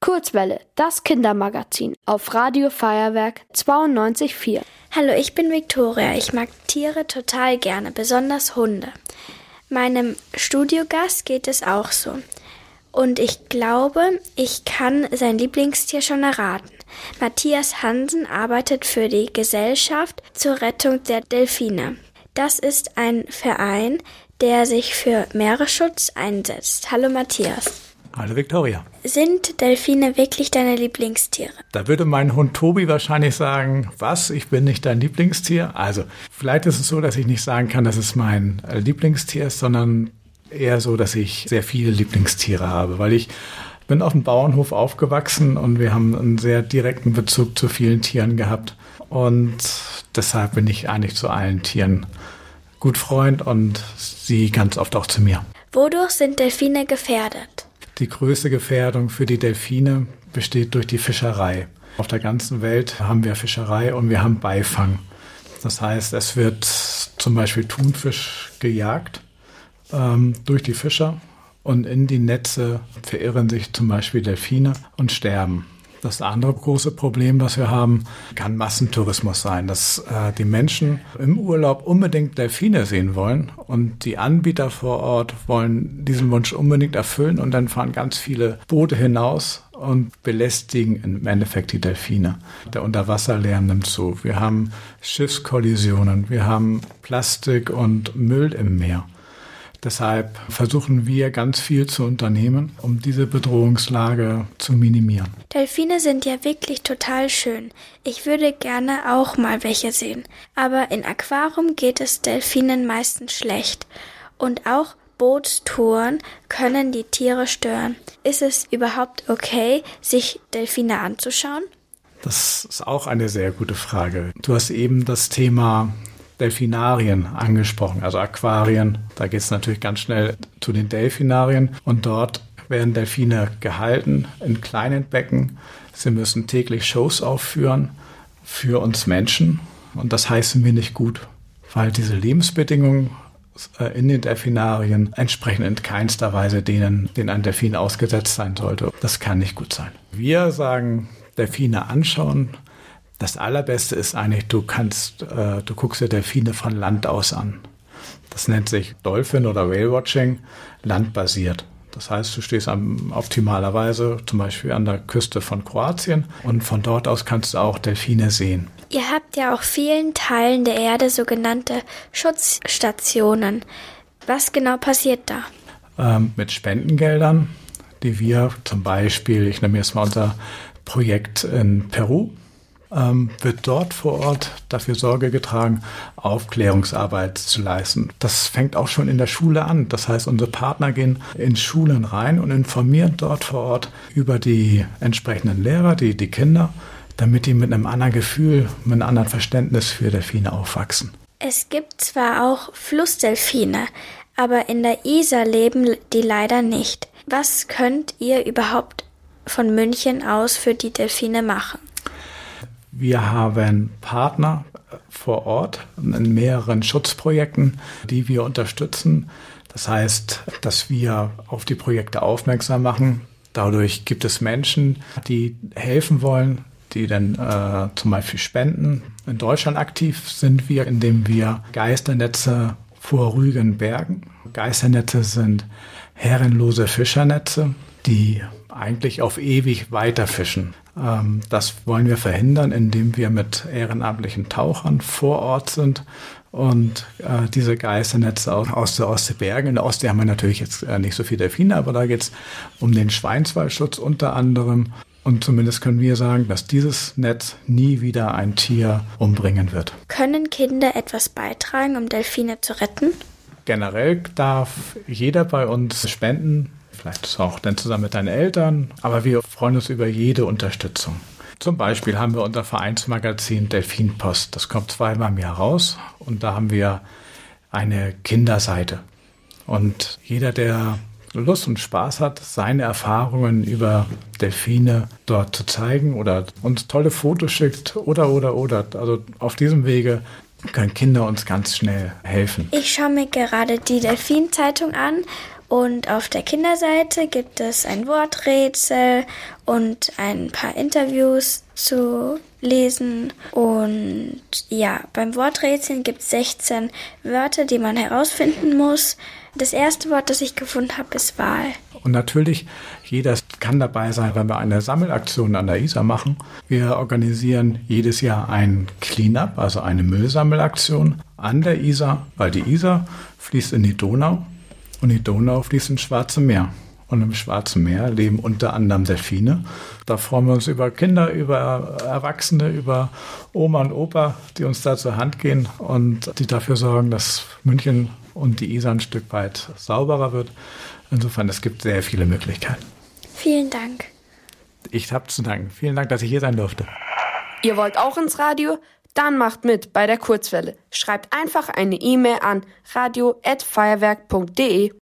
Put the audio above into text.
Kurzwelle, das Kindermagazin auf Radio Feuerwerk 92,4. Hallo, ich bin Viktoria. Ich mag Tiere total gerne, besonders Hunde. Meinem Studiogast geht es auch so. Und ich glaube, ich kann sein Lieblingstier schon erraten. Matthias Hansen arbeitet für die Gesellschaft zur Rettung der Delfine. Das ist ein Verein, der sich für Meeresschutz einsetzt. Hallo Matthias. Hallo Viktoria. Sind Delfine wirklich deine Lieblingstiere? Da würde mein Hund Tobi wahrscheinlich sagen, was, ich bin nicht dein Lieblingstier? Also vielleicht ist es so, dass ich nicht sagen kann, dass es mein Lieblingstier ist, sondern eher so, dass ich sehr viele Lieblingstiere habe, weil ich bin auf dem Bauernhof aufgewachsen und wir haben einen sehr direkten Bezug zu vielen Tieren gehabt und deshalb bin ich eigentlich zu allen Tieren gut Freund und sie ganz oft auch zu mir. Wodurch sind Delfine gefährdet? Die größte Gefährdung für die Delfine besteht durch die Fischerei. Auf der ganzen Welt haben wir Fischerei und wir haben Beifang. Das heißt, es wird zum Beispiel Thunfisch gejagt durch die Fischer und in die Netze verirren sich zum Beispiel Delfine und sterben. Das andere große Problem, was wir haben, kann Massentourismus sein, dass die Menschen im Urlaub unbedingt Delfine sehen wollen und die Anbieter vor Ort wollen diesen Wunsch unbedingt erfüllen und dann fahren ganz viele Boote hinaus und belästigen im Endeffekt die Delfine. Der Unterwasserlärm nimmt zu. Wir haben Schiffskollisionen, wir haben Plastik und Müll im Meer. Deshalb versuchen wir ganz viel zu unternehmen, um diese Bedrohungslage zu minimieren. Delfine sind ja wirklich total schön. Ich würde gerne auch mal welche sehen. Aber in Aquarium geht es Delfinen meistens schlecht. Und auch Bootstouren können die Tiere stören. Ist es überhaupt okay, sich Delfine anzuschauen? Das ist auch eine sehr gute Frage. Du hast eben das Thema Delfinarien angesprochen, also Aquarien. Da geht es natürlich ganz schnell zu den Delfinarien und dort werden Delfine gehalten in kleinen Becken. Sie müssen täglich Shows aufführen für uns Menschen und das heißen wir nicht gut, weil diese Lebensbedingungen in den Delfinarien entsprechen in keinster Weise denen ein Delfin ausgesetzt sein sollte. Das kann nicht gut sein. Wir sagen, Delfine anschauen. Das Allerbeste ist eigentlich, du guckst dir Delfine von Land aus an. Das nennt sich Dolphin- oder Whale-Watching, landbasiert. Das heißt, du stehst optimalerweise zum Beispiel an der Küste von Kroatien und von dort aus kannst du auch Delfine sehen. Ihr habt ja auch vielen Teilen der Erde sogenannte Schutzstationen. Was genau passiert da? Mit Spendengeldern, die wir zum Beispiel, ich nehme jetzt mal unser Projekt in Peru, wird dort vor Ort dafür Sorge getragen, Aufklärungsarbeit zu leisten. Das fängt auch schon in der Schule an. Das heißt, unsere Partner gehen in Schulen rein und informieren dort vor Ort über die entsprechenden Lehrer, die Kinder, damit die mit einem anderen Gefühl, mit einem anderen Verständnis für Delfine aufwachsen. Es gibt zwar auch Flussdelfine, aber in der Isar leben die leider nicht. Was könnt ihr überhaupt von München aus für die Delfine machen? Wir haben Partner vor Ort in mehreren Schutzprojekten, die wir unterstützen. Das heißt, dass wir auf die Projekte aufmerksam machen. Dadurch gibt es Menschen, die helfen wollen, die dann zum Beispiel spenden. In Deutschland aktiv sind wir, indem wir Geisternetze vor Rügen bergen. Geisternetze sind herrenlose Fischernetze, die eigentlich auf ewig weiterfischen. Das wollen wir verhindern, indem wir mit ehrenamtlichen Tauchern vor Ort sind und diese Geisternetze aus der Ostsee bergen. In der Ostsee haben wir natürlich jetzt nicht so viele Delfine, aber da geht es um den Schweinswaldschutz unter anderem. Und zumindest können wir sagen, dass dieses Netz nie wieder ein Tier umbringen wird. Können Kinder etwas beitragen, um Delfine zu retten? Generell darf jeder bei uns spenden. Vielleicht auch dann zusammen mit deinen Eltern, aber wir freuen uns über jede Unterstützung. Zum Beispiel haben wir unser Vereinsmagazin Delfinpost. Das kommt 2-mal im Jahr raus und da haben wir eine Kinderseite. Und jeder, der Lust und Spaß hat, seine Erfahrungen über Delfine dort zu zeigen oder uns tolle Fotos schickt oder. Also auf diesem Wege können Kinder uns ganz schnell helfen. Ich schaue mir gerade die Delfin-Zeitung an Und auf der Kinderseite gibt es ein Worträtsel und ein paar Interviews zu lesen. Und ja, beim Worträtseln gibt es 16 Wörter, die man herausfinden muss. Das erste Wort, das ich gefunden habe, ist Wal. Und natürlich, jeder kann dabei sein, wenn wir eine Sammelaktion an der Isar machen. Wir organisieren jedes Jahr ein Cleanup, also eine Müllsammelaktion an der Isar, weil die Isar fließt in die Donau und die Donau fließt ins Schwarze Meer. Und im Schwarzen Meer leben unter anderem Delfine. Da freuen wir uns über Kinder, über Erwachsene, über Oma und Opa, die uns da zur Hand gehen und die dafür sorgen, dass München und die Isar ein Stück weit sauberer wird. Insofern, es gibt sehr viele Möglichkeiten. Vielen Dank. Ich habe zu danken. Vielen Dank, dass ich hier sein durfte. Ihr wollt auch ins Radio? Dann macht mit bei der Kurzwelle. Schreibt einfach eine E-Mail an radio@feuerwerk.de.